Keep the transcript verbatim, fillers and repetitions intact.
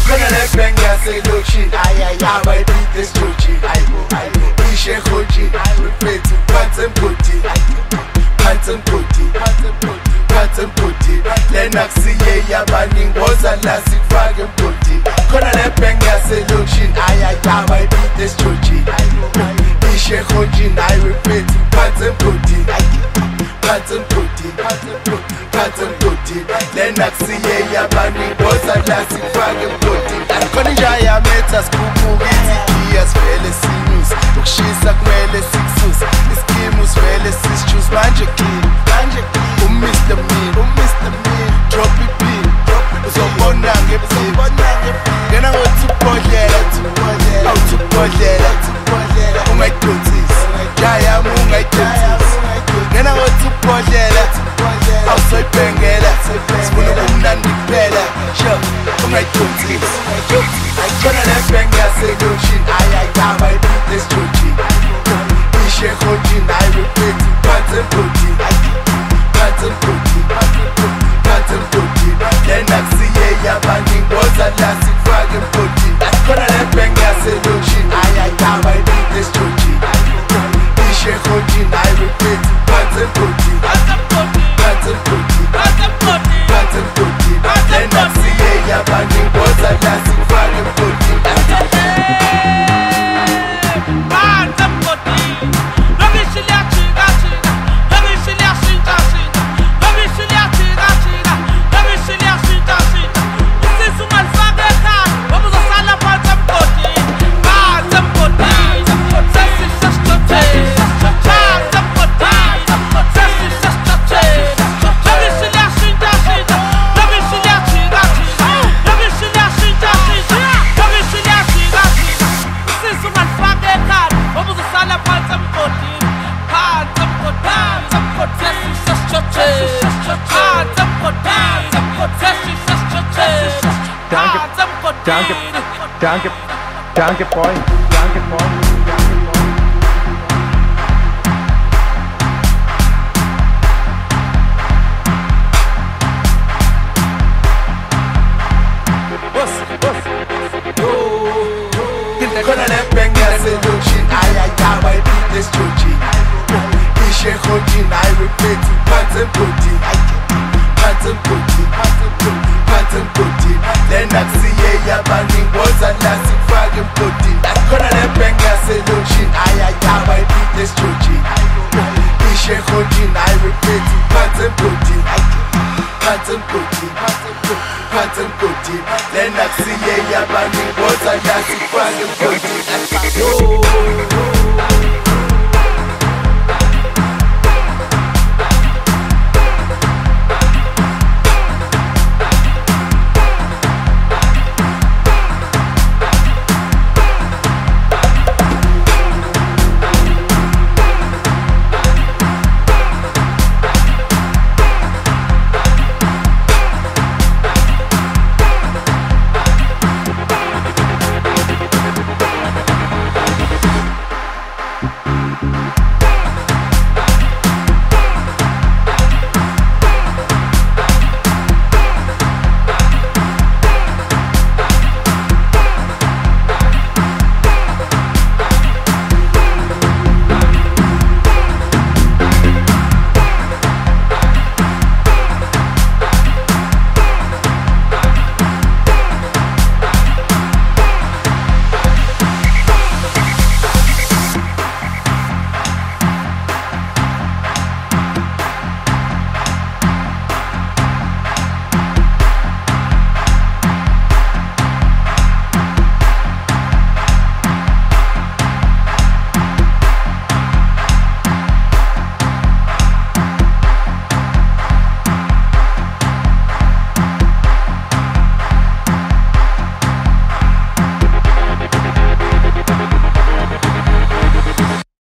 khona le bang yaselokishini abayibhida esijojini ishe ehotshini refethu phansi emgodini phansi emgodini phansi emgodini lena kusiye yabaningi woza la sikufake emgodini khona le bang yaselokishini abayibhida esijojini ishe ehotshini refethu phansi emgodini phansi emgodini phansi emgodini lena kusiye yabaningi woza la sikufake emgodini khona inja yametha sikhuphuka izigiya sivele sinyuse ukushisa kumele sikususe iskimu sivele sisichuze manje clean manje clean uMr Mean uMr Mean drop it uzobona ngebona ngena ngothi ubhodlela awuthi ubhodlela ungayidonsisi jaya ungayidonsisi ngena ngothi ubhodlela awusoyibhengela sifuna ukumnandi kuphela sho ungayidonsisi khona le bang yaselokishini abayibhida esijojini ishe ehotshini refethu phansi emgodini phansi emgodini phansi emgodini lena kusiye yabaningi woza la sikufake emgodini khona le bang yaselokishini abayibhida esijojini ishe ehotshini refethu phansi emgodini phansi emgodini phansi emgodini lena kusiye yabaningi woza la sikufake emgodini Danke, danke, danke, Freund, danke, Freund. khona le bang yaselokishini abayibhida esijojini ishe ehotshini refethu phansi emgodini phansi emgodini phansi emgodini lena kusiye yabaningi woza la sikufake emgodini khona le bang yaselokishini abayibhida esijojini ishe ehotshini refethu phansi emgodini phansi emgodini phansi emgodini lena kusiye yabaningi woza la sikufake emgodini